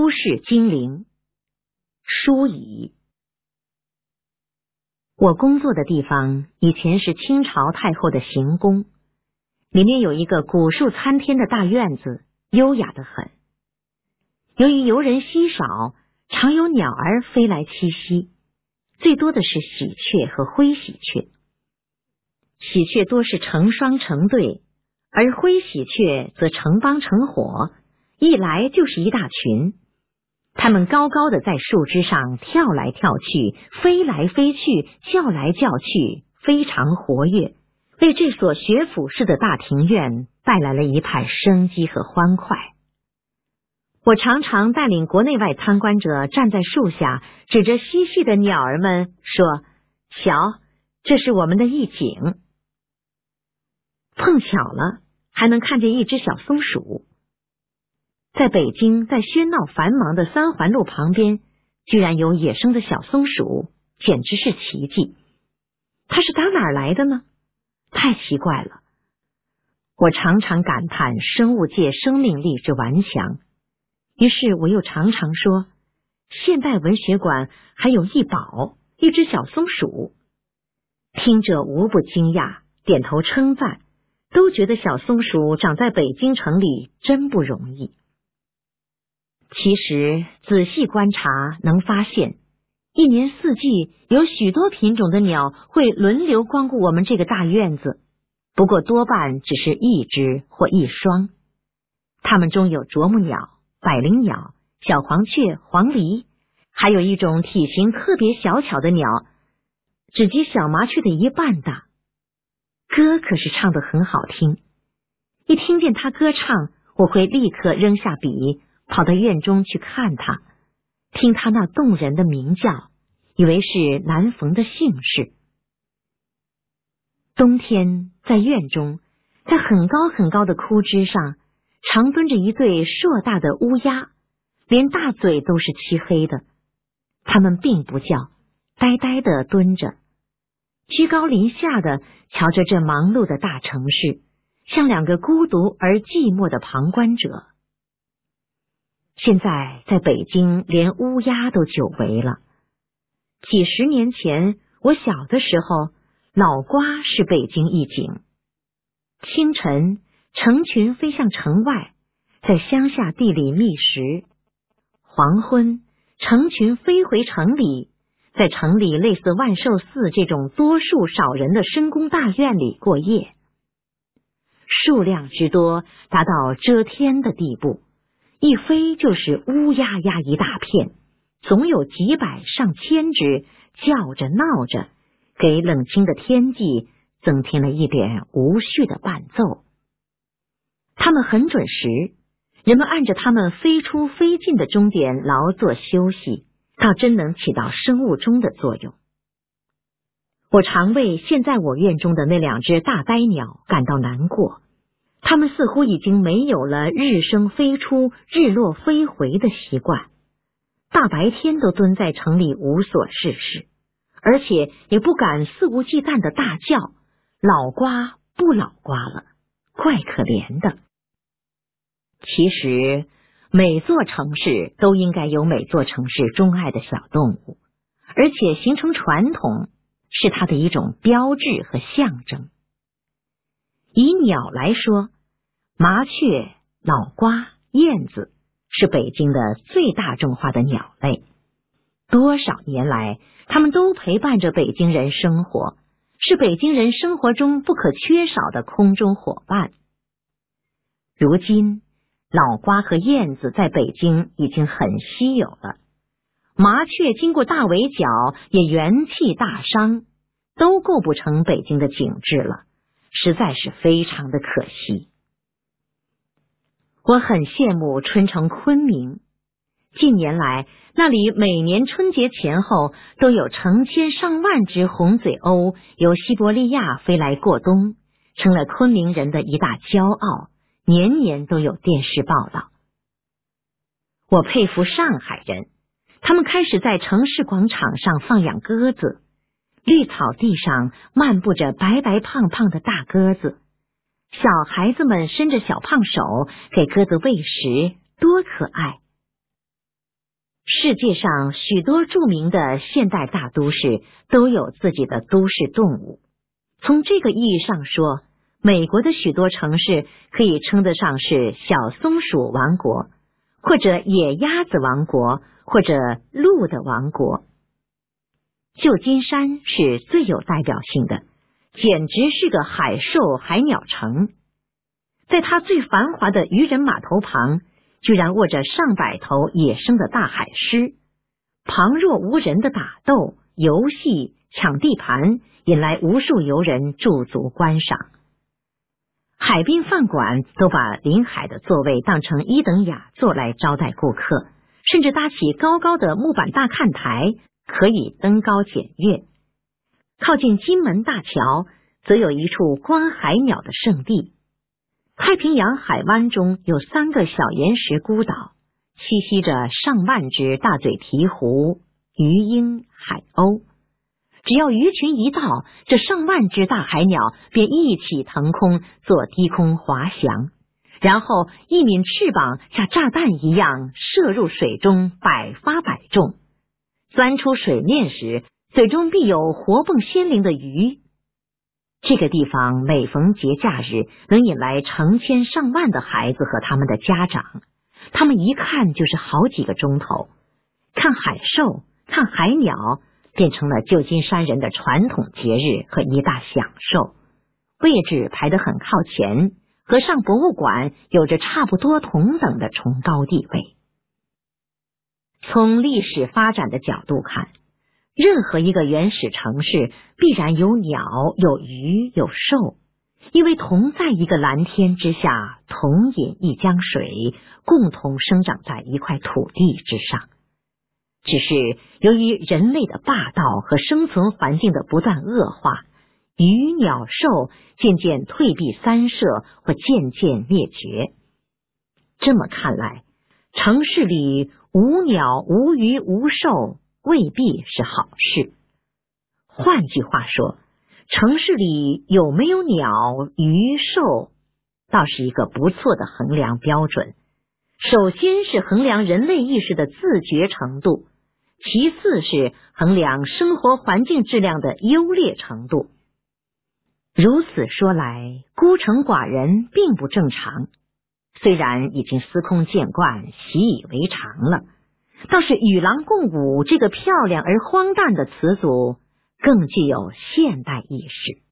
都市精灵，舒乙。我工作的地方以前是清朝太后的行宫，里面有一个古树参天的大院子，优雅得很。由于游人稀少，常有鸟儿飞来栖息，最多的是喜鹊和灰喜鹊。喜鹊多是成双成对，而灰喜鹊则成帮成伙，一来就是一大群。它们高高的在树枝上跳来跳去，飞来飞去，叫来叫去，非常活跃，为这所学府式的大庭院带来了一派生机和欢快。我常常带领国内外参观者站在树下，指着嬉戏的鸟儿们说：“瞧，这是我们的一景。”碰巧了，还能看见一只小松鼠。在北京，在喧闹繁忙的三环路旁边，居然有野生的小松鼠，简直是奇迹。它是打哪儿来的呢？太奇怪了。我常常感叹生物界生命力之顽强，于是我又常常说，现代文学馆还有一宝，一只小松鼠。听者无不惊讶，点头称赞，都觉得小松鼠长在北京城里真不容易。其实仔细观察能发现，一年四季有许多品种的鸟会轮流光顾我们这个大院子，不过多半只是一只或一双。它们中有啄木鸟、百灵鸟、小黄雀、黄鹂，还有一种体型特别小巧的鸟，只及小麻雀的一半大。歌可是唱得很好听，一听见它歌唱，我会立刻扔下笔，跑到院中去看它，听它那动人的鸣叫，以为是难逢的幸事。冬天在院中，在很高很高的枯枝上，常蹲着一对硕大的乌鸦，连大嘴都是漆黑的。它们并不叫，呆呆地蹲着，居高临下的瞧着这忙碌的大城市，像两个孤独而寂寞的旁观者。现在在北京连乌鸦都久违了。几十年前我小的时候，脑瓜是北京一景。清晨成群飞向城外，在乡下地里觅食；黄昏成群飞回城里，在城里类似万寿寺这种多数少人的深宫大院里过夜。数量之多达到遮天的地步，一飞就是乌鸦鸦一大片，总有几百上千只，叫着闹着，给冷清的天际增添了一点无序的伴奏。它们很准时，人们按着它们飞出飞进的钟点劳作休息，倒真能起到生物钟的作用。我常为现在我院中的那两只大呆鸟感到难过，它们似乎已经没有了日升飞出、日落飞回的习惯，大白天都蹲在城里无所事事，而且也不敢肆无忌惮的大叫，老瓜不老瓜了，怪可怜的。其实每座城市都应该有每座城市钟爱的小动物，而且形成传统，是它的一种标志和象征。以鸟来说，麻雀、脑瓜、燕子是北京的最大众化的鸟类。多少年来，它们都陪伴着北京人生活，是北京人生活中不可缺少的空中伙伴。如今，脑瓜和燕子在北京已经很稀有了，麻雀经过大围剿也元气大伤，都构不成北京的景致了，实在是非常的可惜。我很羡慕春城昆明，近年来那里每年春节前后都有成千上万只红嘴鸥由西伯利亚飞来过冬，成了昆明人的一大骄傲，年年都有电视报道。我佩服上海人，他们开始在城市广场上放养鸽子，绿草地上漫步着白白胖胖的大鸽子，小孩子们伸着小胖手给鸽子喂食，多可爱。 世界上许多著名的现代大都市都有自己的都市动物。从这个意义上说，美国的许多城市可以称得上是小松鼠王国，或者野鸭子王国，或者鹿的王国。旧金山是最有代表性的，简直是个海兽海鸟城。在它最繁华的渔人码头旁，居然卧着上百头野生的大海狮，旁若无人的打斗、游戏、抢地盘，引来无数游人驻足观赏。海滨饭馆都把临海的座位当成一等雅座来招待顾客，甚至搭起高高的木板大看台，可以登高检阅。靠近金门大桥，则有一处观海鸟的圣地。太平洋海湾中有3个小岩石孤岛，栖息着上万只大嘴鹈鹕、鱼鹰、海鸥。只要鱼群一到，这上万只大海鸟便一起腾空做低空滑翔，然后一抿翅膀，像炸弹一样射入水中，百发百中。钻出水面时，嘴中必有活蹦鲜灵的鱼。这个地方每逢节假日，能引来成千上万的孩子和他们的家长，他们一看就是好几个钟头。看海兽、看海鸟变成了旧金山人的传统节日和一大享受，位置排得很靠前，和上博物馆有着差不多同等的崇高地位。从历史发展的角度看，任何一个原始城市必然有鸟、有鱼、有兽，因为同在一个蓝天之下，同饮一江水，共同生长在一块土地之上。只是由于人类的霸道和生存环境的不断恶化，鱼鸟兽渐渐退避三舍或渐渐灭绝。这么看来，城市里无鸟、无鱼、无兽未必是好事。换句话说，城市里有没有鸟、鱼、兽，倒是一个不错的衡量标准。首先是衡量人类意识的自觉程度，其次是衡量生活环境质量的优劣程度。如此说来，孤城寡人并不正常，虽然已经司空见惯、习以为常了，倒是与狼共舞这个漂亮而荒诞的词组更具有现代意识。